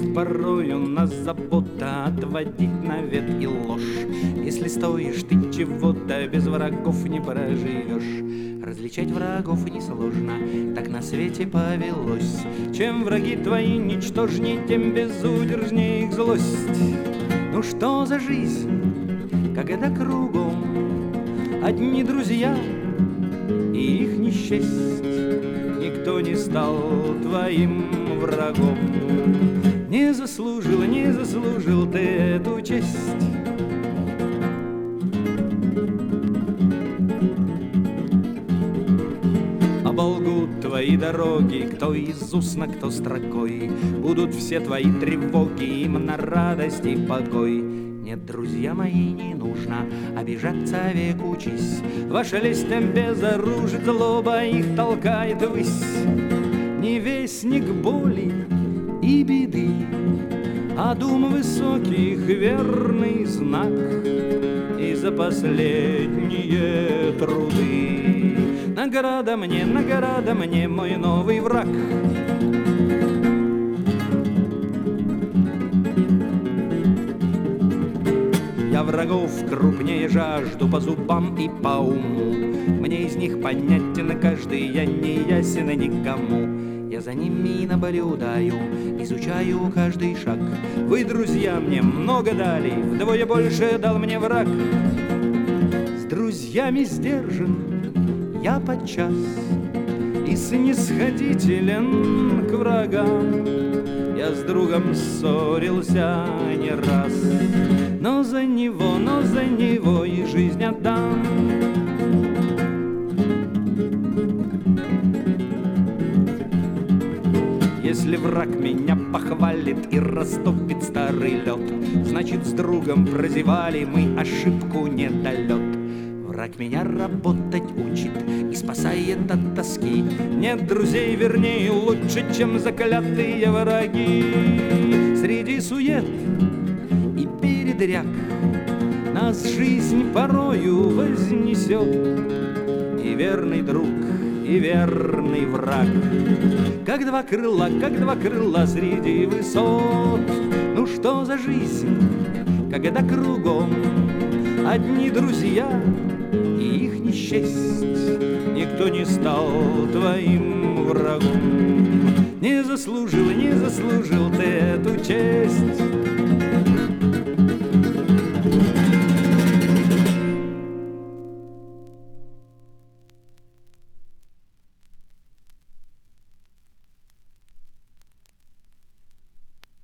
порою нас забота отводить навет и ложь. Если стоишь ты чего-то, без врагов не проживешь. Различать врагов несложно, так на свете повелось. Чем враги твои ничтожней, тем безудержней их злость. Ну что за жизнь, когда кругом одни друзья и их не счесть? Никто не стал твоим врагом. Не заслужил ты эту честь. Оболгут твои дороги, кто из устно, кто строкой. Будут все твои тревоги, им на радость и покой. Нет, друзья мои, не нужно обижаться, век учись. Ваша лесть безоружит, злоба их толкает ввысь. Не вестник боли и беды, а дум высоких верный знак. И за последние труды награда мне, мой новый враг. Я врагов крупнее жажду по зубам и по уму. Мне из них понятен каждый, я не ясен никому. Я за ними наблюдаю, изучаю каждый шаг. Вы, друзья, мне много дали, вдвое больше дал мне враг. С друзьями сдержан я подчас и снисходителен к врагам. Я с другом ссорился не раз, но за него и жизнь отдам. Если враг меня похвалит и растопит старый лед, значит, с другом прозевали мы ошибку недолет. Враг меня работать учит и спасает от тоски. Нет друзей, вернее, лучше, чем заклятые враги. Среди сует и передряг нас жизнь порою вознесет. И верный друг, и верный враг, как два крыла среди высот. Ну что за жизнь, когда кругом одни друзья и их не счесть? Никто не стал твоим врагом. Не заслужил ты эту честь.